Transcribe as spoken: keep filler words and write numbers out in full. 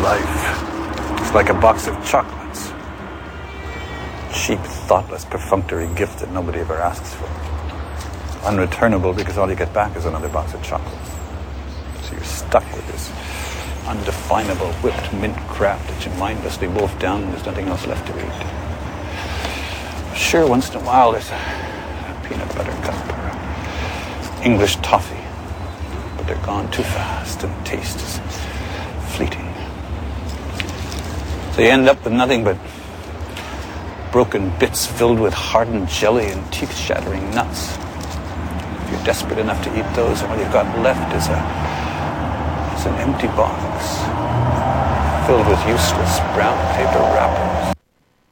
Life is like a box of chocolates. Cheap, thoughtless, perfunctory gift that nobody ever asks for. Unreturnable because all you get back is another box of chocolates. So you're stuck with this undefinable whipped mint crap that you mindlessly wolf down and there's nothing else left to eat. Sure, once in a while there's a, a peanut butter cup or a English toffee, but they're gone too fast and taste is fleeting. So you end up with nothing but broken bits filled with hardened jelly and teeth-shattering nuts. If you're desperate enough to eat those, all you've got left is a is an empty box filled with useless brown paper wrappers.